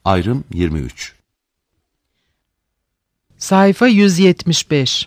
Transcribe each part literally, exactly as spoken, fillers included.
Ayrım yirmi üç. Sayfa yüz yetmiş beş.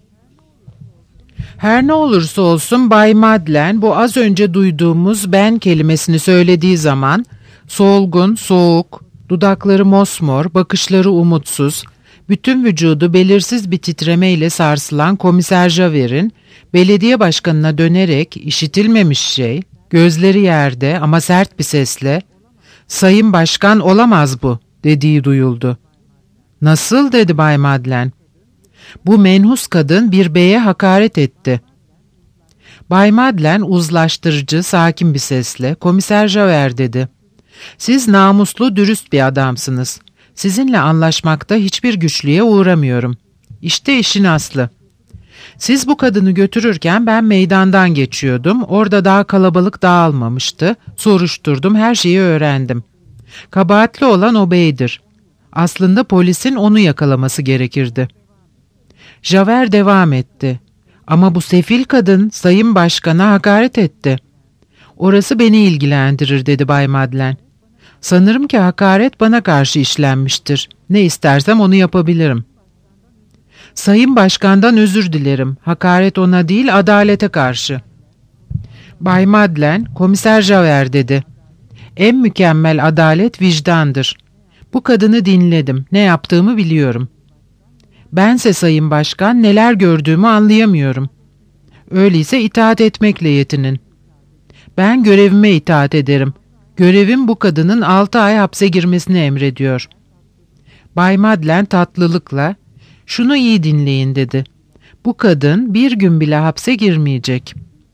Her ne olursa olsun Bay Madeleine bu az önce duyduğumuz ben kelimesini söylediği zaman solgun, soğuk, dudakları mosmor, bakışları umutsuz, bütün vücudu belirsiz bir titremeyle sarsılan Komiser Javert'in belediye başkanına dönerek işitilmemiş şey, gözleri yerde ama sert bir sesle "Sayın Başkan, olamaz bu," dediği duyuldu. "Nasıl?" dedi Bay Madeleine. "Bu menhus kadın bir beye hakaret etti." Bay Madeleine uzlaştırıcı, sakin bir sesle "Komiser Javert," dedi. "Siz namuslu, dürüst bir adamsınız. Sizinle anlaşmakta hiçbir güçlüğe uğramıyorum. İşte işin aslı. Siz bu kadını götürürken ben meydandan geçiyordum. Orada daha kalabalık dağılmamıştı. Soruşturdum, her şeyi öğrendim. Kabahatli olan o beydir. Aslında polisin onu yakalaması gerekirdi." Javert devam etti. "Ama bu sefil kadın Sayın Başkan'a hakaret etti." "Orası beni ilgilendirir," dedi Bay Madeleine. "Sanırım ki hakaret bana karşı işlenmiştir. Ne istersem onu yapabilirim." "Sayın Başkan'dan özür dilerim. Hakaret ona değil, adalete karşı." Bay Madeleine, "Komiser Javert," dedi. "En mükemmel adalet vicdandır. Bu kadını dinledim. Ne yaptığımı biliyorum. Bense Sayın Başkan neler gördüğümü anlayamıyorum. Öyleyse itaat etmekle yetinin." "Ben görevime itaat ederim. Görevim bu kadının altı ay hapse girmesini emrediyor." Bay Madeleine tatlılıkla "Şunu iyi dinleyin," dedi. "Bu kadın bir gün bile hapse girmeyecek."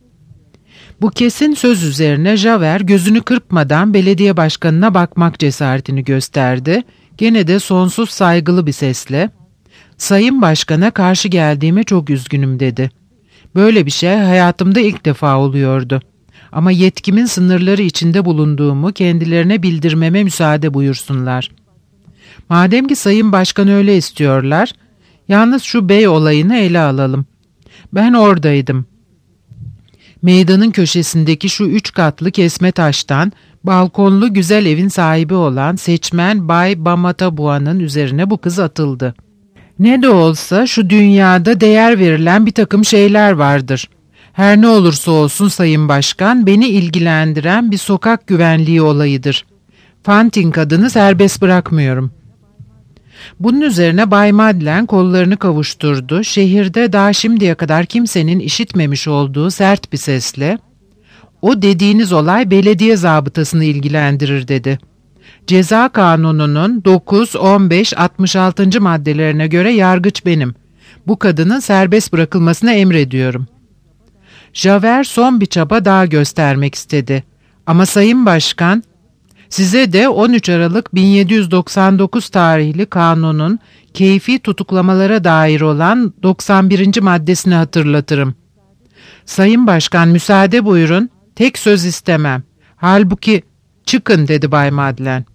Bu kesin söz üzerine Javert gözünü kırpmadan belediye başkanına bakmak cesaretini gösterdi. Gene de sonsuz saygılı bir sesle "Sayın Başkan'a karşı geldiğime çok üzgünüm," dedi. "Böyle bir şey hayatımda ilk defa oluyordu. Ama yetkimin sınırları içinde bulunduğumu kendilerine bildirmeme müsaade buyursunlar. Madem ki Sayın Başkan öyle istiyorlar, yalnız şu bey olayını ele alalım. Ben oradaydım. Meydanın köşesindeki şu üç katlı kesme taştan balkonlu güzel evin sahibi olan seçmen Bay Bamatabuan'ın üzerine bu kız atıldı. Ne de olsa şu dünyada değer verilen bir takım şeyler vardır. Her ne olursa olsun Sayın Başkan, beni ilgilendiren bir sokak güvenliği olayıdır. Fantin kadını serbest bırakmıyorum." Bunun üzerine Bay Madeleine kollarını kavuşturdu. Şehirde daha şimdiye kadar kimsenin işitmemiş olduğu sert bir sesle "O dediğiniz olay belediye zabıtasını ilgilendirir," dedi. "Ceza kanununun dokuz, on beş, altmış altıncı maddelerine göre yargıç benim. Bu kadının serbest bırakılmasını emrediyorum." Javert son bir çaba daha göstermek istedi. "Ama Sayın Başkan, size de on üç Aralık bin yedi yüz doksan dokuz tarihli kanunun keyfi tutuklamalara dair olan doksan birinci maddesini hatırlatırım." "Sayın Başkan, müsaade buyurun. Tek söz istemem. Halbuki çıkın," dedi Bay Madeleine.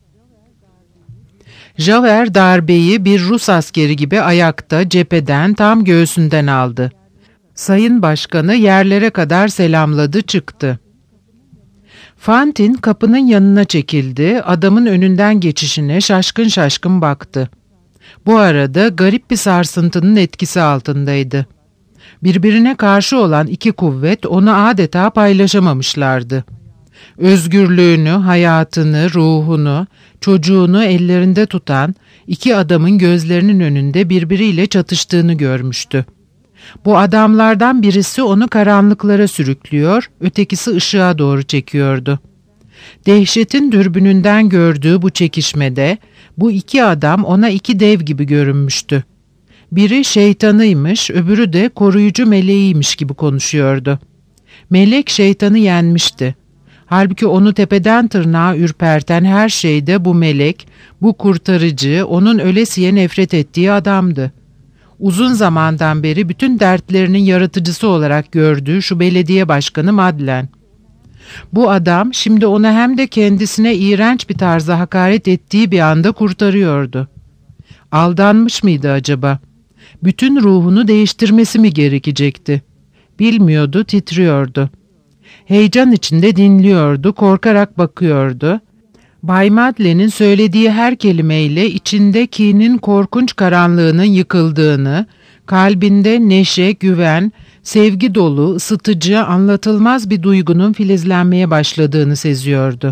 Javert darbeyi bir Rus askeri gibi ayakta cepheden tam göğsünden aldı. Sayın Başkan'ı yerlere kadar selamladı, çıktı. Fantin kapının yanına çekildi, adamın önünden geçişine şaşkın şaşkın baktı. Bu arada garip bir sarsıntının etkisi altındaydı. Birbirine karşı olan iki kuvvet onu adeta paylaşamamışlardı. Özgürlüğünü, hayatını, ruhunu, çocuğunu ellerinde tutan iki adamın gözlerinin önünde birbiriyle çatıştığını görmüştü. Bu adamlardan birisi onu karanlıklara sürüklüyor, ötekisi ışığa doğru çekiyordu. Dehşetin dürbününden gördüğü bu çekişmede bu iki adam ona iki dev gibi görünmüştü. Biri şeytanıymış, öbürü de koruyucu meleğiymiş gibi konuşuyordu. Melek şeytanı yenmişti. Halbuki onu tepeden tırnağa ürperten her şeyde bu melek, bu kurtarıcı, onun ölesiye nefret ettiği adamdı. Uzun zamandan beri bütün dertlerinin yaratıcısı olarak gördüğü şu belediye başkanı Madeleine. Bu adam şimdi ona hem de kendisine iğrenç bir tarzda hakaret ettiği bir anda kurtarıyordu. Aldanmış mıydı acaba? Bütün ruhunu değiştirmesi mi gerekecekti? Bilmiyordu, titriyordu. Heyecan içinde dinliyordu, korkarak bakıyordu. Bay Madeleine'in söylediği her kelimeyle içinde kinin korkunç karanlığının yıkıldığını, kalbinde neşe, güven, sevgi dolu, ısıtıcı, anlatılmaz bir duygunun filizlenmeye başladığını seziyordu.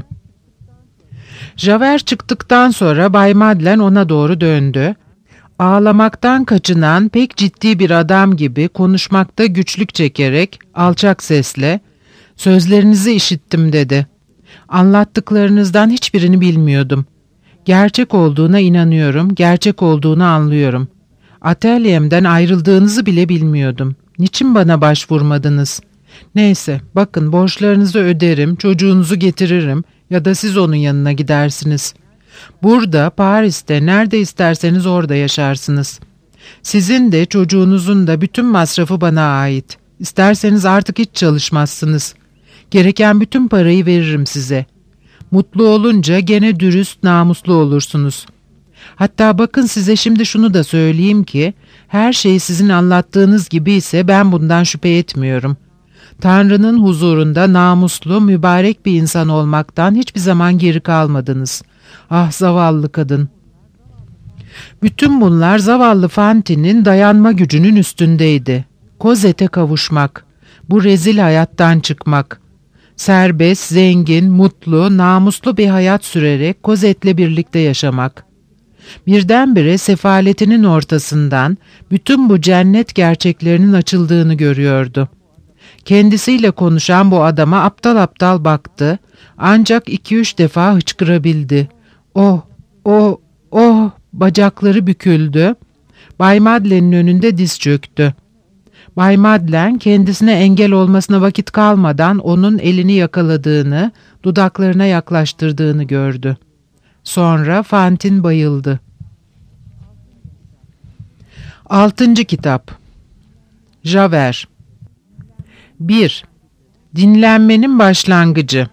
Javert çıktıktan sonra Bay Madeleine ona doğru döndü. Ağlamaktan kaçınan pek ciddi bir adam gibi konuşmakta güçlük çekerek alçak sesle "Sözlerinizi işittim." dedi. "Anlattıklarınızdan hiçbirini bilmiyordum. Gerçek olduğuna inanıyorum, gerçek olduğunu anlıyorum. Atölyemden ayrıldığınızı bile bilmiyordum. Niçin bana başvurmadınız? Neyse, bakın borçlarınızı öderim, çocuğunuzu getiririm ya da siz onun yanına gidersiniz. Burada, Paris'te nerede isterseniz orada yaşarsınız. Sizin de çocuğunuzun da bütün masrafı bana ait. İsterseniz artık hiç çalışmazsınız. Gereken bütün parayı veririm size. Mutlu olunca gene dürüst, namuslu olursunuz. Hatta bakın size şimdi şunu da söyleyeyim ki, her şey sizin anlattığınız gibi ise ben bundan şüphe etmiyorum. Tanrı'nın huzurunda namuslu, mübarek bir insan olmaktan hiçbir zaman geri kalmadınız. Ah zavallı kadın." Bütün bunlar zavallı Fantine'in dayanma gücünün üstündeydi. Cosette'e kavuşmak, bu rezil hayattan çıkmak, serbest, zengin, mutlu, namuslu bir hayat sürerek Cosette'le birlikte yaşamak. Birdenbire sefaletinin ortasından bütün bu cennet gerçeklerinin açıldığını görüyordu. Kendisiyle konuşan bu adama aptal aptal baktı, ancak iki üç defa hıçkırabildi. "Oh, oh, oh!" Bacakları büküldü. Bay Madeleine'in önünde diz çöktü. Bay Madeleine kendisine engel olmasına vakit kalmadan onun elini yakaladığını, dudaklarına yaklaştırdığını gördü. Sonra Fantine bayıldı. Altıncı kitap. Javert. bir. Dinlenmenin başlangıcı.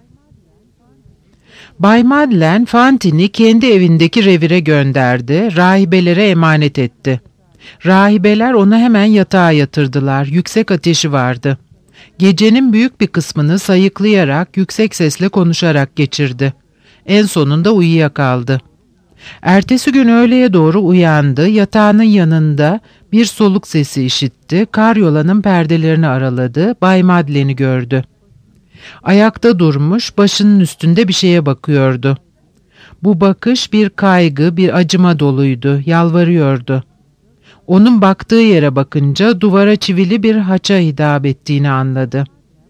Bay Madeleine, Fantine'i kendi evindeki revire gönderdi, rahibelere emanet etti. Rahibeler onu hemen yatağa yatırdılar, yüksek ateşi vardı. Gecenin büyük bir kısmını sayıklayarak, yüksek sesle konuşarak geçirdi. En sonunda uyuyakaldı. Ertesi gün öğleye doğru uyandı, yatağının yanında bir soluk sesi işitti, karyolanın perdelerini araladı, Bay Madeleine'i gördü. Ayakta durmuş, başının üstünde bir şeye bakıyordu. Bu bakış bir kaygı, bir acıma doluydu, yalvarıyordu. Onun baktığı yere bakınca duvara çivili bir haça hitap ettiğini anladı.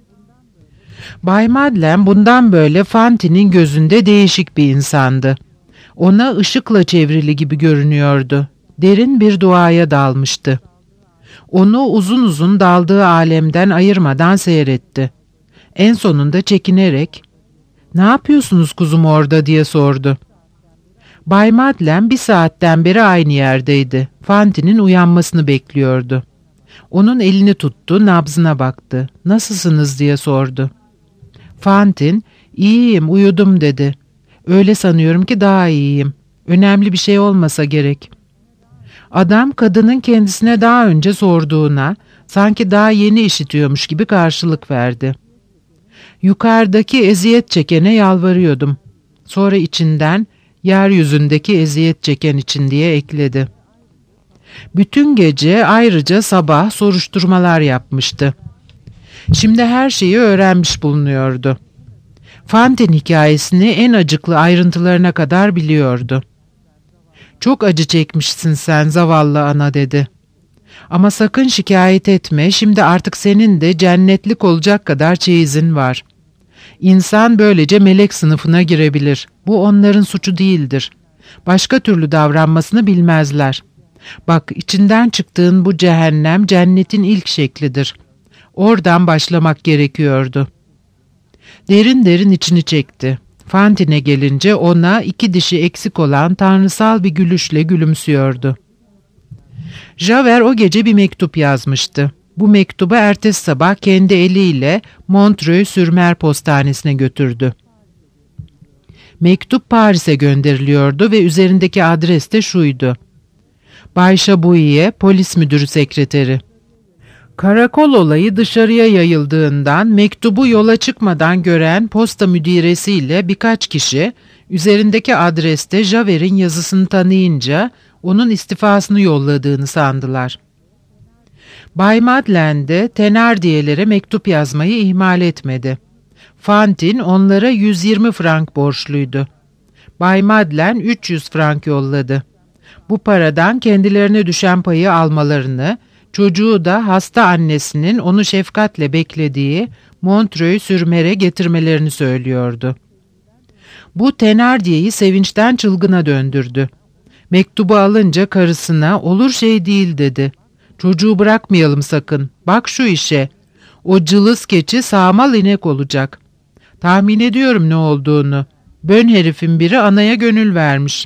Bay Madeleine bundan böyle Fantine'in gözünde değişik bir insandı. Ona ışıkla çevrili gibi görünüyordu. Derin bir duaya dalmıştı. Onu uzun uzun daldığı alemden ayırmadan seyretti. En sonunda çekinerek, "Ne yapıyorsunuz kuzum orada?" diye sordu. Bay Madeleine bir saatten beri aynı yerdeydi. Fantine'in uyanmasını bekliyordu. Onun elini tuttu, nabzına baktı. "Nasılsınız?" diye sordu. Fantine, "İyiyim, uyudum." dedi. "Öyle sanıyorum ki daha iyiyim. Önemli bir şey olmasa gerek." Adam kadının kendisine daha önce sorduğuna, sanki daha yeni işitiyormuş gibi karşılık verdi. "Yukarıdaki eziyet çekene yalvarıyordum." Sonra içinden, "Yeryüzündeki eziyet çeken için." diye ekledi. Bütün gece, ayrıca sabah soruşturmalar yapmıştı. Şimdi her şeyi öğrenmiş bulunuyordu. Fantine hikayesini en acıklı ayrıntılarına kadar biliyordu. "Çok acı çekmişsin sen zavallı ana." dedi. "Ama sakın şikayet etme, şimdi artık senin de cennetlik olacak kadar çeyizin var. İnsan böylece melek sınıfına girebilir. Bu onların suçu değildir. Başka türlü davranmasını bilmezler. Bak, içinden çıktığın bu cehennem cennetin ilk şeklidir. Oradan başlamak gerekiyordu." Derin derin içini çekti. Fantine'e gelince ona iki dişi eksik olan tanrısal bir gülüşle gülümsüyordu. Javert o gece bir mektup yazmıştı. Bu mektubu ertesi sabah kendi eliyle Montreuil-sur-Mer postanesine götürdü. Mektup Paris'e gönderiliyordu ve üzerindeki adres de şuydu: Bay Chabouillet, polis müdürü sekreteri. Karakol olayı dışarıya yayıldığından mektubu yola çıkmadan gören posta müdiresiyle birkaç kişi Üzerindeki adreste Javert'in yazısını tanıyınca onun istifasını yolladığını sandılar. Bay Madeleine de Thénardier'lere mektup yazmayı ihmal etmedi. Fantine onlara yüz yirmi frank borçluydu. Bay Madeleine üç yüz frank yolladı. Bu paradan kendilerine düşen payı almalarını, çocuğu da hasta annesinin onu şefkatle beklediği Montreuil-sur-Mer'e getirmelerini söylüyordu. Bu Thénardier'i sevinçten çılgına döndürdü. Mektubu alınca karısına "Olur şey değil" dedi. "Çocuğu bırakmayalım sakın. Bak şu işe. O cılız keçi sağmal inek olacak. Tahmin ediyorum ne olduğunu. Bön herifin biri anaya gönül vermiş."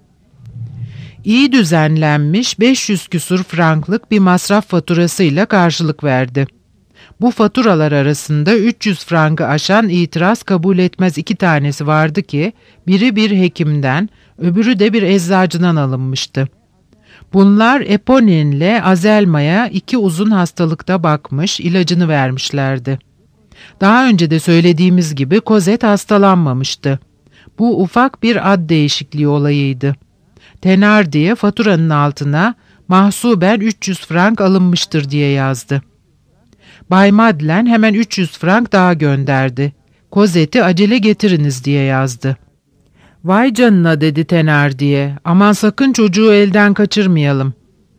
İyi düzenlenmiş beş yüz küsur franklık bir masraf faturasıyla karşılık verdi. Bu faturalar arasında üç yüz frankı aşan itiraz kabul etmez iki tanesi vardı ki, biri bir hekimden, öbürü de bir eczacıdan alınmıştı. Bunlar Eponine Azelma'ya iki uzun hastalıkta bakmış, ilacını vermişlerdi. Daha önce de söylediğimiz gibi Cosette hastalanmamıştı. Bu ufak bir ad değişikliği olayıydı. Thénardier faturanın altına mahsuben üç yüz frank alınmıştır diye yazdı. Bay Madeleine hemen üç yüz frank daha gönderdi. Cosette'i acele getiriniz diye yazdı. "Vay canına" dedi Thénardier. "Aman sakın çocuğu elden kaçırmayalım."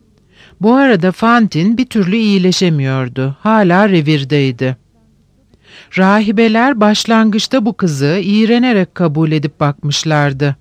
Bu arada Fantine bir türlü iyileşemiyordu. Hala revirdeydi. Rahibeler başlangıçta bu kızı iğrenerek kabul edip bakmışlardı.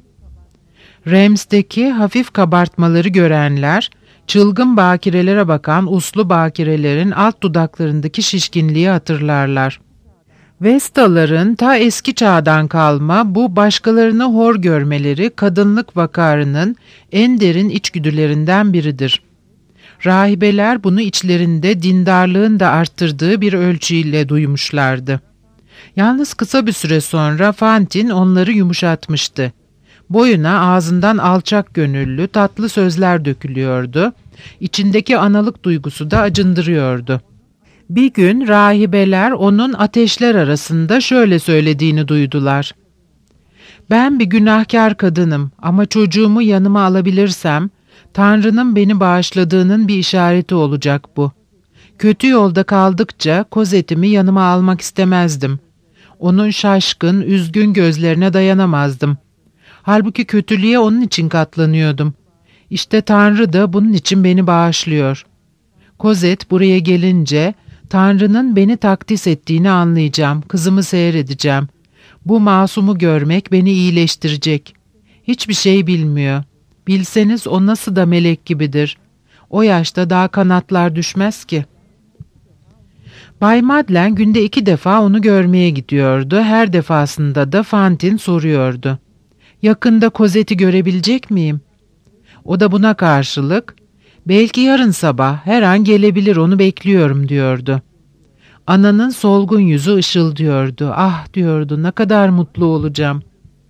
Reims'teki hafif kabartmaları görenler, çılgın bakirelere bakan uslu bakirelerin alt dudaklarındaki şişkinliği hatırlarlar. Vestaların ta eski çağdan kalma bu başkalarını hor görmeleri kadınlık vakarının en derin içgüdülerinden biridir. Rahibeler bunu içlerinde dindarlığın da arttırdığı bir ölçüyle duymuşlardı. Yalnız kısa bir süre sonra Fantine onları yumuşatmıştı. Boyuna ağzından alçak gönüllü tatlı sözler dökülüyordu. İçindeki analık duygusu da acındırıyordu. Bir gün rahibeler onun ateşler arasında şöyle söylediğini duydular. "Ben bir günahkar kadınım ama çocuğumu yanıma alabilirsem, Tanrı'nın beni bağışladığının bir işareti olacak bu. Kötü yolda kaldıkça Cosette'imi yanıma almak istemezdim. Onun şaşkın, üzgün gözlerine dayanamazdım. Halbuki kötülüğe onun için katlanıyordum. İşte Tanrı da bunun için beni bağışlıyor. Cosette buraya gelince Tanrı'nın beni takdis ettiğini anlayacağım, kızımı seyredeceğim. Bu masumu görmek beni iyileştirecek. Hiçbir şey bilmiyor. Bilseniz o nasıl da melek gibidir. O yaşta daha kanatlar düşmez ki." Bay Madeleine günde iki defa onu görmeye gidiyordu. Her defasında da Fantine soruyordu. "Yakında Cosette'i görebilecek miyim?" O da buna karşılık, "Belki yarın sabah, her an gelebilir, onu bekliyorum" diyordu. Ananın solgun yüzü ışıldıyordu. "Ah" diyordu, "ne kadar mutlu olacağım."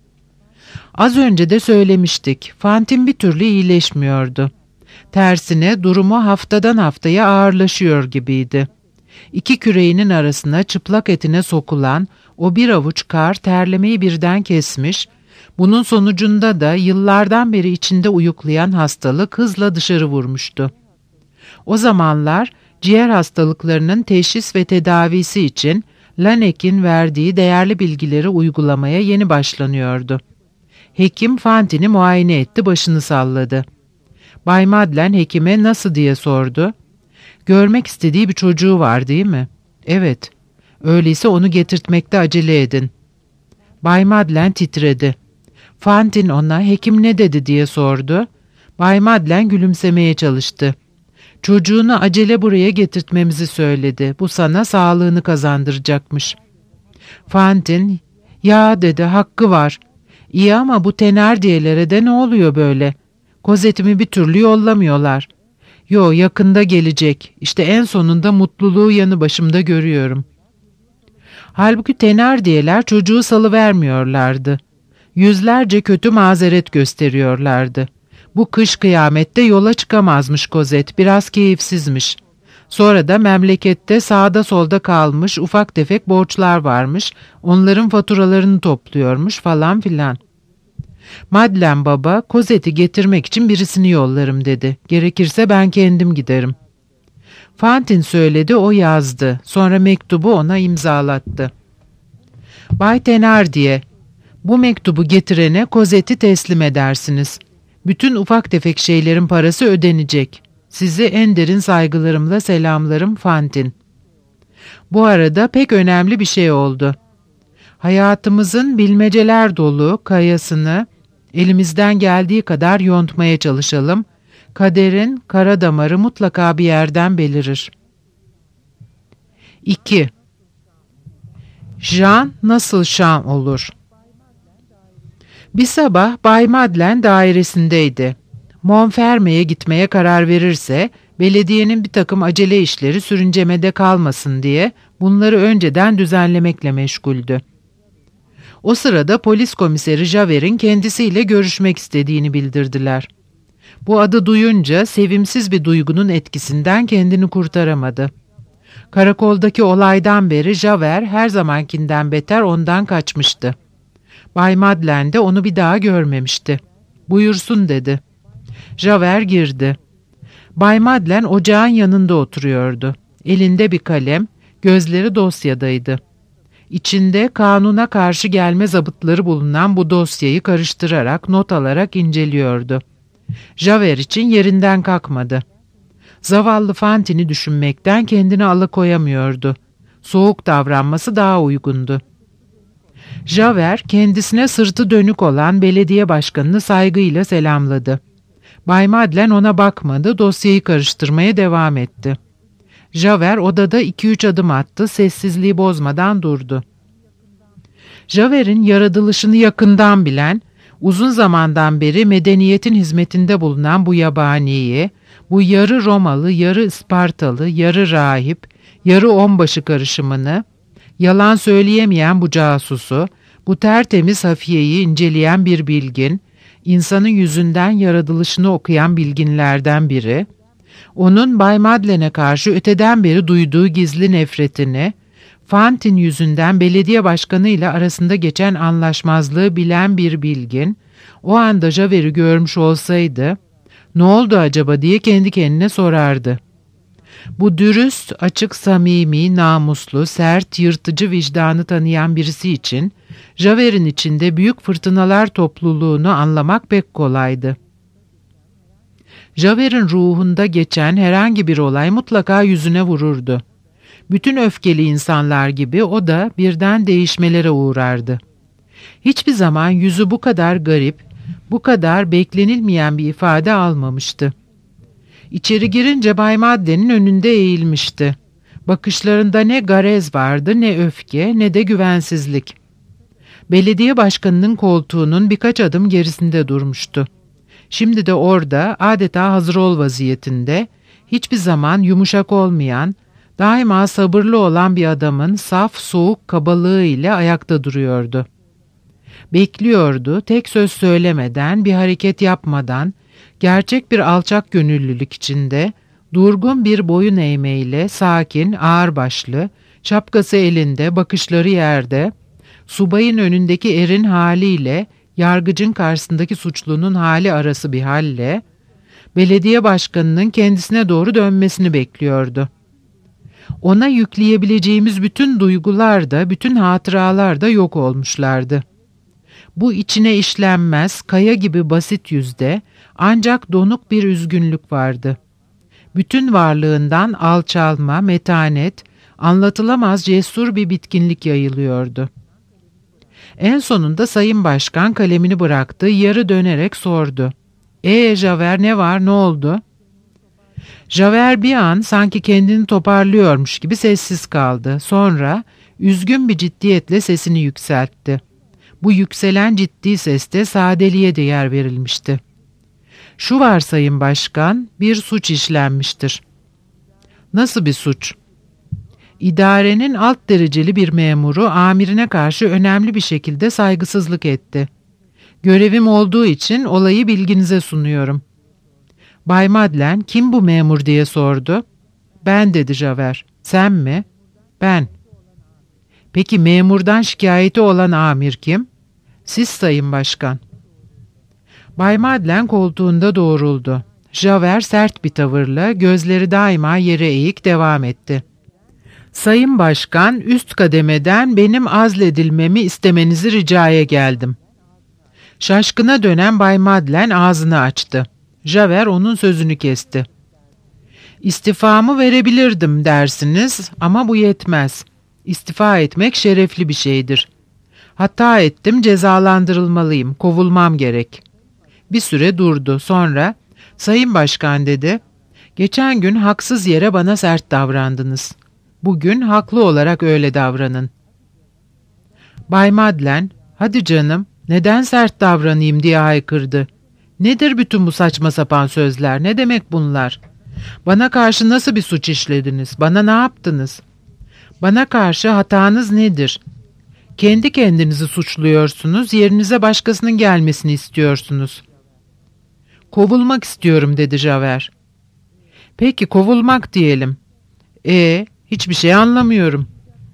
Az önce de söylemiştik, Fantine bir türlü iyileşmiyordu. Tersine durumu haftadan haftaya ağırlaşıyor gibiydi. İki küreğinin arasına çıplak etine sokulan o bir avuç kar terlemeyi birden kesmiş, bunun sonucunda da yıllardan beri içinde uyuklayan hastalık hızla dışarı vurmuştu. O zamanlar ciğer hastalıklarının teşhis ve tedavisi için Laennec'in verdiği değerli bilgileri uygulamaya yeni başlanıyordu. Hekim Fantine'i muayene etti, başını salladı. Bay Madeleine hekime "Nasıl?" diye sordu. "Görmek istediği bir çocuğu var değil mi?" "Evet." "Öyleyse onu getirtmekte acele edin." Bay Madeleine titredi. Fantine ona "Hekim ne dedi?" diye sordu. Bay Madeleine gülümsemeye çalıştı. "Çocuğunu acele buraya getirtmemizi söyledi. Bu sana sağlığını kazandıracakmış." Fantine, "Ya" dedi, "hakkı var. İyi ama bu Thénardier'lere de ne oluyor böyle? Cosette'imi bir türlü yollamıyorlar." "Yo, yakında gelecek. İşte en sonunda mutluluğu yanı başımda görüyorum." Halbuki Thénardier'ler çocuğu salıvermiyorlardı. Yüzlerce kötü mazeret gösteriyorlardı. Bu kış kıyamette yola çıkamazmış Cosette, biraz keyifsizmiş. Sonra da memlekette sağda solda kalmış ufak tefek borçlar varmış, onların faturalarını topluyormuş falan filan. Madlen baba, Cosette'i getirmek için birisini yollarım dedi. Gerekirse ben kendim giderim. Fantin söyledi, o yazdı. Sonra mektubu ona imzalattı. Bay Thénardier, bu mektubu getirene Cosette'i teslim edersiniz. Bütün ufak tefek şeylerin parası ödenecek. Sizi en derin saygılarımla selamlarım, Fantin. Bu arada pek önemli bir şey oldu. Hayatımızın bilmeceler dolu kayasını elimizden geldiği kadar yontmaya çalışalım. Kaderin kara damarı mutlaka bir yerden belirir. iki. Jean nasıl Jean olur? Bir sabah Bay Madeleine dairesindeydi. Montferme'ye gitmeye karar verirse, belediyenin bir takım acele işleri sürüncemede kalmasın diye bunları önceden düzenlemekle meşguldü. O sırada polis komiseri Javert'in kendisiyle görüşmek istediğini bildirdiler. Bu adı duyunca sevimsiz bir duygunun etkisinden kendini kurtaramadı. Karakoldaki olaydan beri Javert her zamankinden beter ondan kaçmıştı. Bay Madeleine de onu bir daha görmemişti. "Buyursun," dedi. Javert girdi. Bay Madeleine ocağın yanında oturuyordu. Elinde bir kalem, gözleri dosyadaydı. İçinde kanuna karşı gelme zabıtları bulunan bu dosyayı karıştırarak, not alarak inceliyordu. Javert için yerinden kalkmadı. Zavallı Fantin'i düşünmekten kendini alıkoyamıyordu. Soğuk davranması daha uygundu. Javert kendisine sırtı dönük olan belediye başkanını saygıyla selamladı. Bay Madeleine ona bakmadı, dosyayı karıştırmaya devam etti. Javert odada iki üç adım attı, sessizliği bozmadan durdu. Javert'in yaratılışını yakından bilen, uzun zamandan beri medeniyetin hizmetinde bulunan bu yabaniyi, bu yarı Romalı, yarı Ispartalı, yarı rahip, yarı onbaşı karışımını, yalan söyleyemeyen bu casusu, bu tertemiz hafiyeyi inceleyen bir bilgin, insanın yüzünden yaratılışını okuyan bilginlerden biri, onun Bay Madeleine'e karşı öteden beri duyduğu gizli nefretini, Fantin yüzünden belediye başkanı ile arasında geçen anlaşmazlığı bilen bir bilgin, o anda Javert'i görmüş olsaydı, "Ne oldu acaba?" diye kendi kendine sorardı. Bu dürüst, açık, samimi, namuslu, sert, yırtıcı vicdanı tanıyan birisi için, Javert'in içinde büyük fırtınalar topluluğunu anlamak pek kolaydı. Javert'in ruhunda geçen herhangi bir olay mutlaka yüzüne vururdu. Bütün öfkeli insanlar gibi o da birden değişmelere uğrardı. Hiçbir zaman yüzü bu kadar garip, bu kadar beklenilmeyen bir ifade almamıştı. İçeri girince Bay Madeleine'in önünde eğilmişti. Bakışlarında ne garez vardı, ne öfke, ne de güvensizlik. Belediye başkanının koltuğunun birkaç adım gerisinde durmuştu. Şimdi de orada adeta hazır ol vaziyetinde, hiçbir zaman yumuşak olmayan, daima sabırlı olan bir adamın saf, soğuk kabalığı ile ayakta duruyordu. Bekliyordu, tek söz söylemeden, bir hareket yapmadan, gerçek bir alçak gönüllülük içinde, durgun bir boyun eğmeyle, sakin, ağırbaşlı, şapkası elinde, bakışları yerde, subayın önündeki erin haliyle, yargıcın karşısındaki suçlunun hali arası bir halle, belediye başkanının kendisine doğru dönmesini bekliyordu. Ona yükleyebileceğimiz bütün duygular da, bütün hatıralar da yok olmuşlardı. Bu içine işlenmez, kaya gibi basit yüzde ancak donuk bir üzgünlük vardı. Bütün varlığından alçalma, metanet, anlatılamaz cesur bir bitkinlik yayılıyordu. En sonunda Sayın Başkan kalemini bıraktı, yarı dönerek sordu. "Ee Javert, ne var, ne oldu?" Javert bir an sanki kendini toparlıyormuş gibi sessiz kaldı. Sonra üzgün bir ciddiyetle sesini yükseltti. Bu yükselen ciddi seste sadeliğe de yer verilmişti. "Şu var Sayın Başkan, bir suç işlenmiştir." "Nasıl bir suç?" "İdarenin alt dereceli bir memuru amirine karşı önemli bir şekilde saygısızlık etti. Görevim olduğu için olayı bilginize sunuyorum." Bay Madeleine, "Kim bu memur?" diye sordu. "Ben," dedi Javert. "Sen mi?" "Ben." "Peki memurdan şikayeti olan amir kim?" "Siz Sayın Başkan." Bay Madeleine koltuğunda doğruldu. Javert sert bir tavırla, gözleri daima yere eğik devam etti. Sayın Başkan, üst kademeden benim azledilmemi istemenizi ricaya geldim. Şaşkına dönen Bay Madeleine ağzını açtı. Javert onun sözünü kesti. İstifamı verebilirdim dersiniz ama bu yetmez. İstifa etmek şerefli bir şeydir. Hata ettim, cezalandırılmalıyım, kovulmam gerek. Bir süre durdu. Sonra, Sayın Başkan dedi, geçen gün haksız yere bana sert davrandınız. Bugün haklı olarak öyle davranın. Bay Madeleine, hadi canım, neden sert davranayım diye haykırdı. Nedir bütün bu saçma sapan sözler, ne demek bunlar? Bana karşı nasıl bir suç işlediniz, bana ne yaptınız? Bana karşı hatanız nedir? Kendi kendinizi suçluyorsunuz, yerinize başkasının gelmesini istiyorsunuz. Kovulmak istiyorum dedi Javert. Peki kovulmak diyelim. E, hiçbir şey anlamıyorum.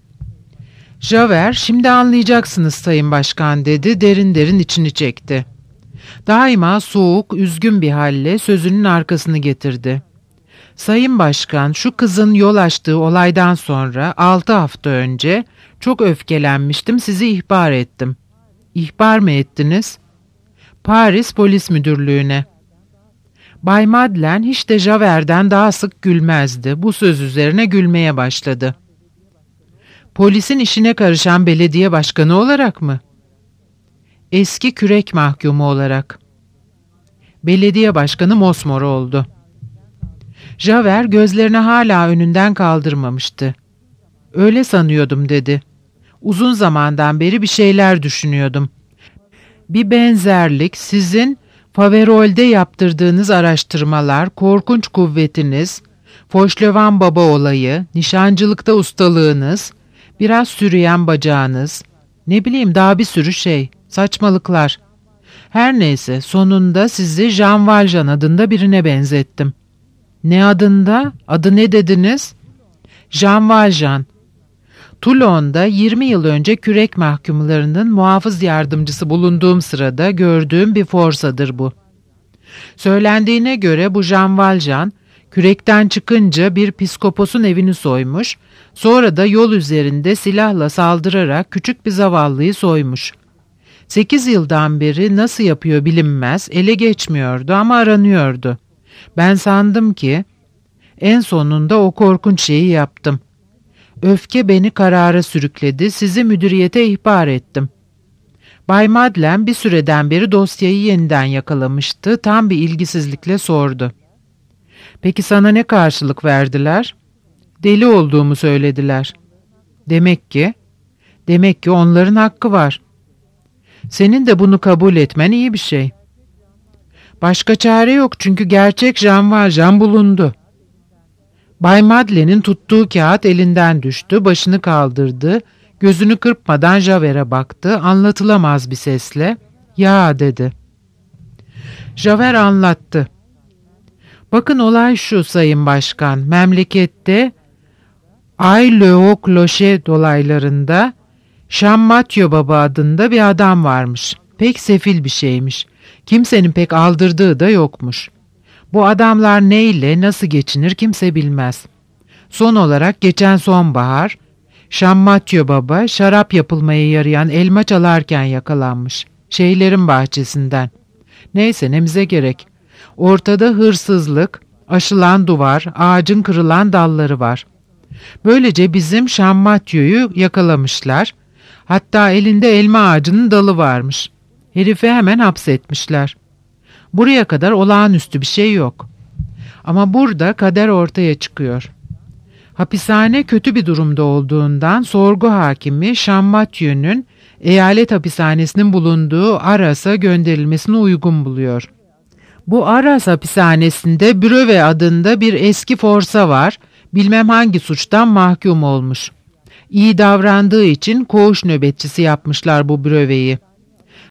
Javert, şimdi anlayacaksınız Sayın Başkan dedi, derin derin içini çekti. Daima soğuk, üzgün bir halle sözünün arkasını getirdi. Sayın Başkan, şu kızın yol açtığı olaydan sonra altı hafta önce çok öfkelenmiştim, sizi ihbar ettim. İhbar mı ettiniz? Paris Polis Müdürlüğü'ne. Bay Madeleine hiç de Javert'den daha sık gülmezdi. Bu söz üzerine gülmeye başladı. Polisin işine karışan belediye başkanı olarak mı? Eski kürek mahkumu olarak. Belediye başkanı mosmor oldu. Javert gözlerini hala önünden kaldırmamıştı. Öyle sanıyordum dedi. Uzun zamandan beri bir şeyler düşünüyordum. Bir benzerlik sizin Faverol'de yaptırdığınız araştırmalar, korkunç kuvvetiniz, Fauchelevent baba olayı, nişancılıkta ustalığınız, biraz sürüyen bacağınız, ne bileyim daha bir sürü şey, saçmalıklar. Her neyse sonunda sizi Jean Valjean adında birine benzettim. Ne adında? Adı ne dediniz? Jean Valjean. Toulon'da yirmi yıl önce kürek mahkumlarının muhafız yardımcısı bulunduğum sırada gördüğüm bir forsadır bu. Söylendiğine göre bu Jean Valjean, kürekten çıkınca bir psikoposun evini soymuş, sonra da yol üzerinde silahla saldırarak küçük bir zavallıyı soymuş. Sekiz yıldan beri nasıl yapıyor bilinmez, ele geçmiyordu ama aranıyordu. Ben sandım ki en sonunda o korkunç şeyi yaptım. Öfke beni karara sürükledi, sizi müdüriyete ihbar ettim. Bay Madeleine bir süreden beri dosyayı yeniden yakalamıştı, tam bir ilgisizlikle sordu. Peki sana ne karşılık verdiler? Deli olduğumu söylediler. Demek ki, demek ki onların hakkı var. Senin de bunu kabul etmen iyi bir şey. Başka çare yok çünkü gerçek Jean Valjean bulundu. Bay Madeleine'in tuttuğu kağıt elinden düştü, başını kaldırdı, gözünü kırpmadan Javert'e baktı, anlatılamaz bir sesle, "Ya" dedi. Javert anlattı. Bakın olay şu Sayın Başkan, memlekette Ay-le-Haut-Clocher dolaylarında Champmathieu Baba adında bir adam varmış. Pek sefil bir şeymiş. Kimsenin pek aldırdığı da yokmuş. Bu adamlar neyle, nasıl geçinir kimse bilmez. Son olarak geçen sonbahar Champmathieu Baba şarap yapılmaya yarayan elma çalarken yakalanmış. Şeylerin bahçesinden. Neyse nemize gerek. Ortada hırsızlık, aşılan duvar, ağacın kırılan dalları var. Böylece bizim Champmathieu'yu yakalamışlar. Hatta elinde elma ağacının dalı varmış. Herifi hemen hapsetmişler. Buraya kadar olağanüstü bir şey yok. Ama burada kader ortaya çıkıyor. Hapishane kötü bir durumda olduğundan sorgu hakimi Champmathieu'nun eyalet hapishanesinin bulunduğu Arras'a gönderilmesini uygun buluyor. Bu Arras hapishanesinde Breuve adında bir eski forsa var, bilmem hangi suçtan mahkum olmuş. İyi davrandığı için koğuş nöbetçisi yapmışlar bu Breuve'yi.